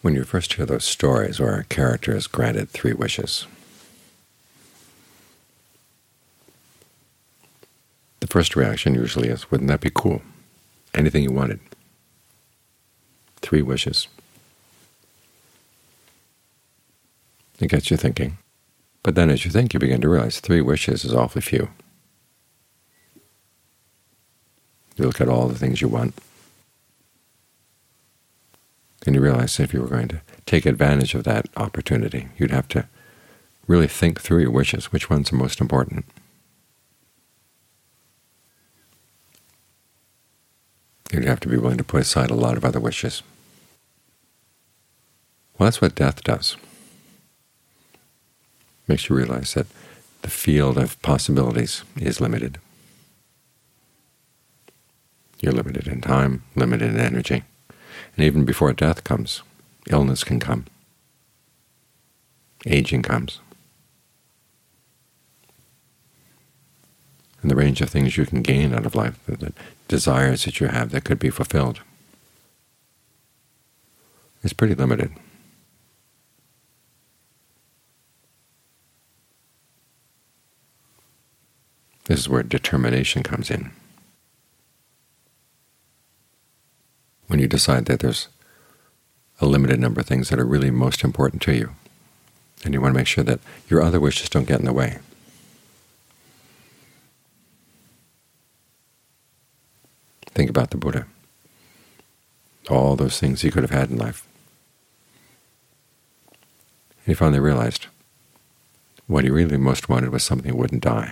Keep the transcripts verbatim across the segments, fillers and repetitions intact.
When you first hear those stories where a character is granted three wishes, the first reaction usually is, wouldn't that be cool? Anything you wanted. Three wishes. It gets you thinking. But then as you think, you begin to realize three wishes is awfully few. You look at all the things you want, and you realize that if you were going to take advantage of that opportunity, you'd have to really think through your wishes, which ones are most important. You'd have to be willing to put aside a lot of other wishes. Well, that's what death does. Makes you realize that the field of possibilities is limited. You're limited in time, limited in energy. And even before death comes, illness can come. Aging comes. And the range of things you can gain out of life, the, the desires that you have that could be fulfilled, is pretty limited. This is where determination comes in. When you decide that there's a limited number of things that are really most important to you, and you want to make sure that your other wishes don't get in the way. Think about the Buddha. All those things he could have had in life. And he finally realized what he really most wanted was something that wouldn't die.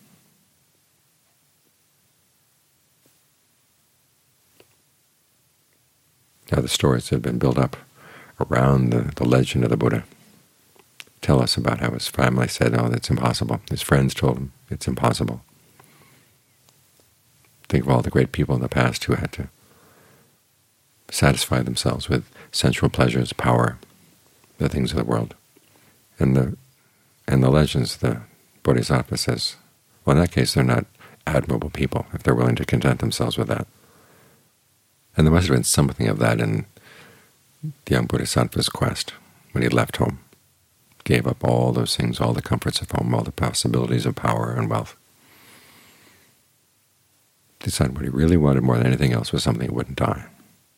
Now the stories that have been built up around the, the legend of the Buddha tell us about how his family said, oh, that's impossible. His friends told him it's impossible. Think of all the great people in the past who had to satisfy themselves with sensual pleasures, power, the things of the world. And the and the legends, the Bodhisattva says, well, in that case, they're not admirable people if they're willing to content themselves with that. And there must have been something of that in the young Bodhisattva's quest when he left home, gave up all those things, all the comforts of home, all the possibilities of power and wealth. Decided what he really wanted more than anything else was something that wouldn't die.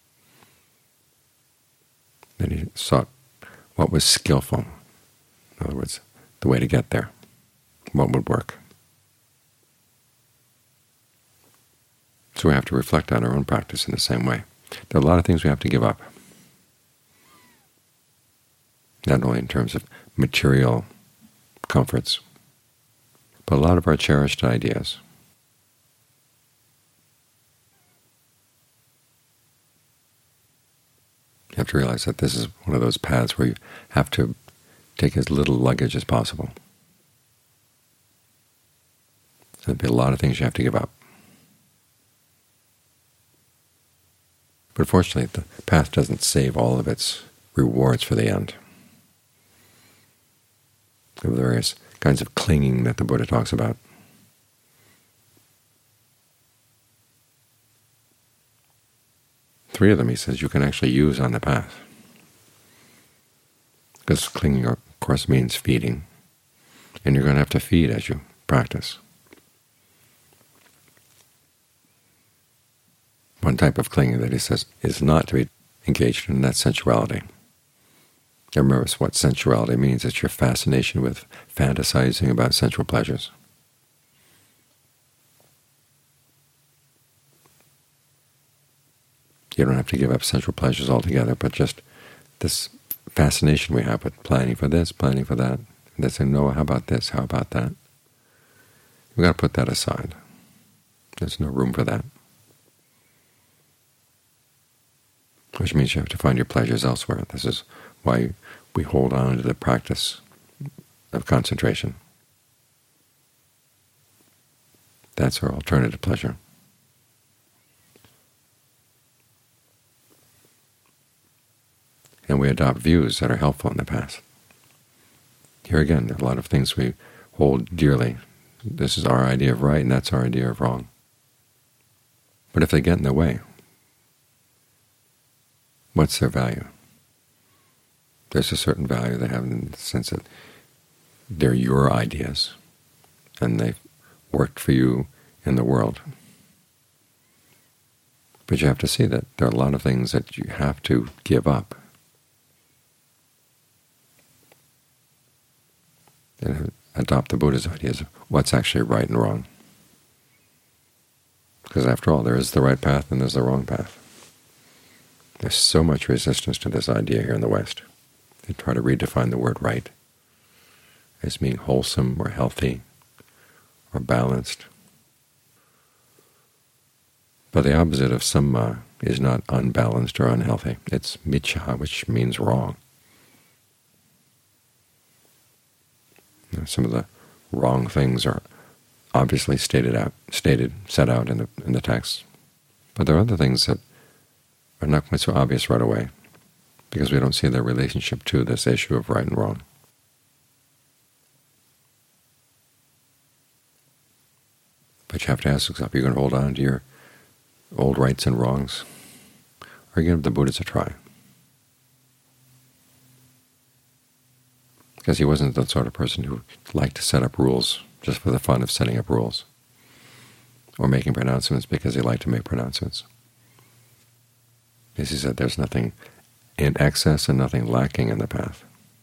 Then he sought what was skillful, in other words, the way to get there, what would work. So we have to reflect on our own practice in the same way. There are a lot of things we have to give up, not only in terms of material comforts, but a lot of our cherished ideas. You have to realize that this is one of those paths where you have to take as little luggage as possible. There'll be a lot of things you have to give up. But fortunately, the path doesn't save all of its rewards for the end. The various kinds of clinging that the Buddha talks about. Three of them, he says, you can actually use on the path. Because clinging, of course, means feeding, and you're going to have to feed as you practice. One type of clinging that he says is not to be engaged in that sensuality. And remember what sensuality means. It's your fascination with fantasizing about sensual pleasures. You don't have to give up sensual pleasures altogether, but just this fascination we have with planning for this, planning for that, and they say, no, how about this, how about that? We've got to put that aside. There's no room for that. Which means you have to find your pleasures elsewhere. This is why we hold on to the practice of concentration. That's our alternative pleasure. And we adopt views that are helpful in the past. Here again, there are a lot of things we hold dearly. This is our idea of right, and that's our idea of wrong. But if they get in the way, what's their value? there's a certain value they have in the sense that they're your ideas, and they've worked for you in the world. But you have to see that there are a lot of things that you have to give up. And adopt the Buddha's ideas of what's actually right and wrong. Because after all, there is the right path and there's the wrong path. There's so much resistance to this idea here in the West. They try to redefine the word right as being wholesome or healthy or balanced. But the opposite of samma is not unbalanced or unhealthy. It's miccha, which means wrong. You know, some of the wrong things are obviously stated out, stated, set out in the in the text, but there are other things that are not quite so obvious right away, because we don't see their relationship to this issue of right and wrong. But you have to ask yourself: are you going to hold on to your old rights and wrongs, or are you going to give the Buddhas a try? Because he wasn't the sort of person who liked to set up rules just for the fun of setting up rules, or making pronouncements because he liked to make pronouncements. As he said, there's nothing in excess and nothing lacking in the path.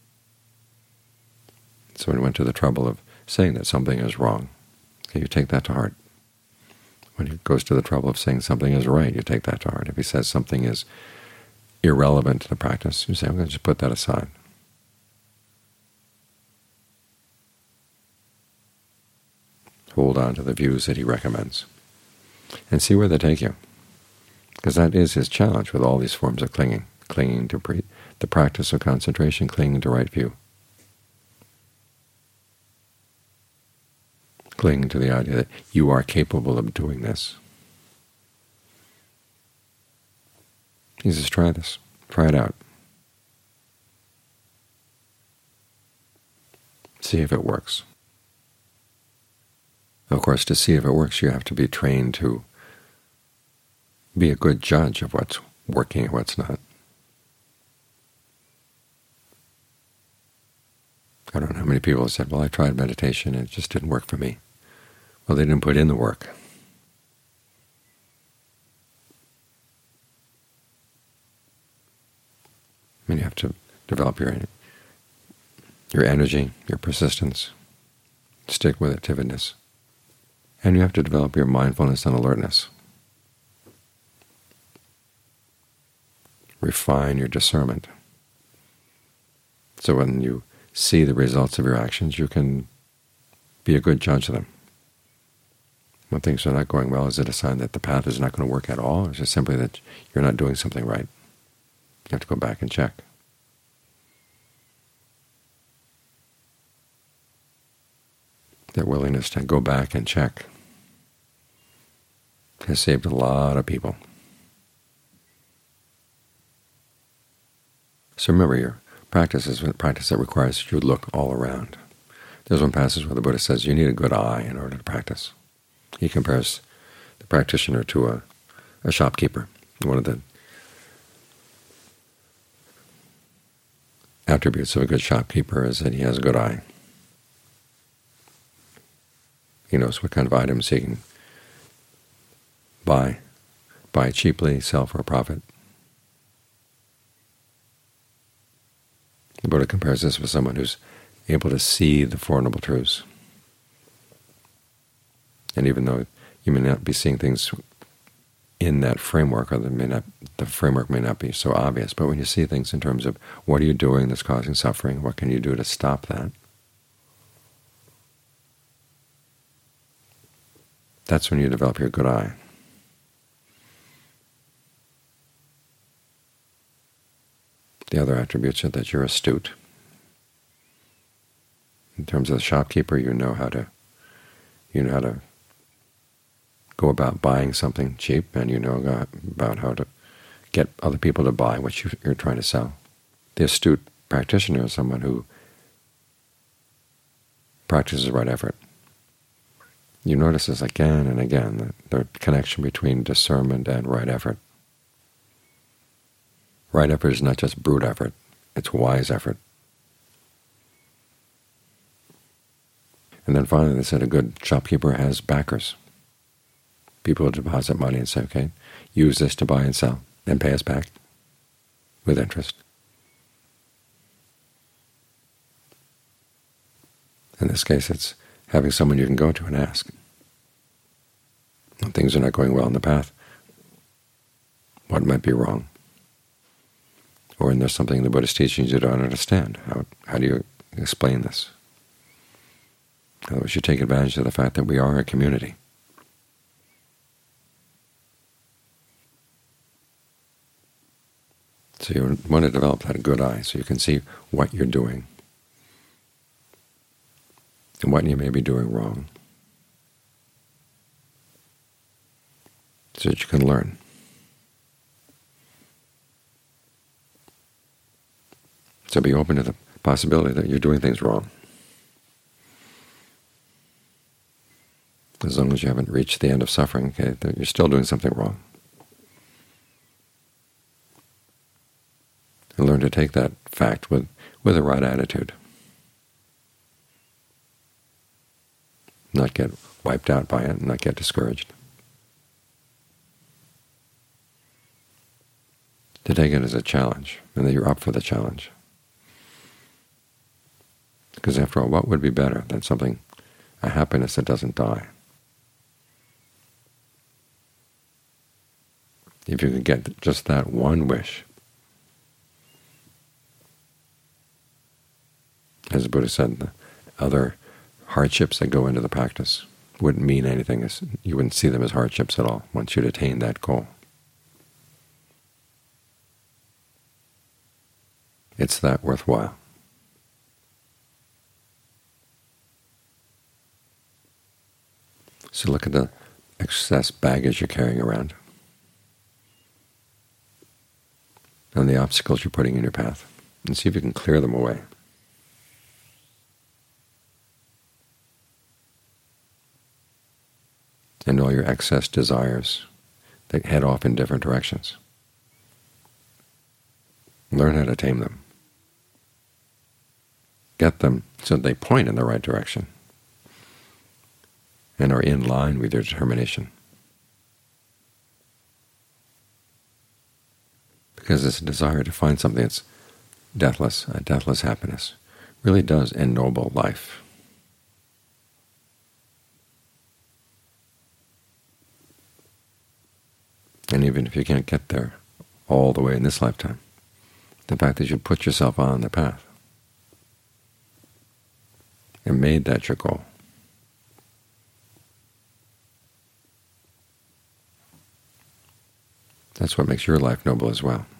So when he went to the trouble of saying that something is wrong, okay, you take that to heart. When he goes to the trouble of saying something is right, you take that to heart. If he says something is irrelevant to the practice, you say, I'm going to just put that aside. Hold on to the views that he recommends, and see where they take you. Because that is his challenge with all these forms of clinging, clinging to pre the practice of concentration, clinging to right view, clinging to the idea that you are capable of doing this. He says, try this, try it out. See if it works. Of course, to see if it works, you have to be trained to be a good judge of what's working and what's not. I don't know how many people have said, well, I tried meditation and it just didn't work for me. Well, they didn't put in the work. I mean, you have to develop your, your energy, your persistence, stick with it-tivedness. And you have to develop your mindfulness and alertness. Refine your discernment. So when you see the results of your actions, you can be a good judge of them. When things are not going well, is it a sign that the path is not going to work at all, or is it simply that you're not doing something right? You have to go back and check. Their willingness to go back and check has saved a lot of people. So remember, your practice is a practice that requires you to look all around. There's one passage where the Buddha says you need a good eye in order to practice. He compares the practitioner to a, a shopkeeper. One of the attributes of a good shopkeeper is that he has a good eye. He knows what kind of items he can buy, buy cheaply, sell for a profit. The Buddha compares this with someone who's able to see the Four Noble Truths. And even though you may not be seeing things in that framework, or may not, the framework may not be so obvious, but when you see things in terms of what are you doing that's causing suffering, what can you do to stop that, that's when you develop your good eye. The other attributes are that you're astute. In terms of the shopkeeper, you know how to you know how to go about buying something cheap, and you know about how to get other people to buy what you're trying to sell. The astute practitioner is someone who practices right effort. You notice this again and again, the, the connection between discernment and right effort. Right effort is not just brute effort. It's wise effort. And then finally they said a good shopkeeper has backers. People deposit money and say, okay, use this to buy and sell, then pay us back with interest. In this case, it's having someone you can go to and ask. When things are not going well in the path, what might be wrong? Or when there's something in the Buddhist teachings you don't understand, how, how do you explain this? In other words, you take advantage of the fact that we are a community. So you want to develop that good eye so you can see what you're doing and what you may be doing wrong, so that you can learn. So be open to the possibility that you're doing things wrong. As long as you haven't reached the end of suffering, okay, that you're still doing something wrong. And learn to take that fact with, with the right attitude. Not get wiped out by it, and not get discouraged. To take it as a challenge, and that you're up for the challenge. Because after all, what would be better than something, a happiness that doesn't die? If you could get just that one wish, as the Buddha said, the other hardships that go into the practice wouldn't mean anything. As you wouldn't see them as hardships at all once you'd attain that goal. It's that worthwhile. So look at the excess baggage you're carrying around and the obstacles you're putting in your path, and see if you can clear them away. And all your excess desires that head off in different directions. Learn how to tame them. Get them so that they point in the right direction and are in line with your determination. Because this desire to find something that's deathless, a deathless happiness, really does ennoble life. And even if you can't get there all the way in this lifetime, the fact that you put yourself on the path and made that your goal, that's what makes your life noble as well.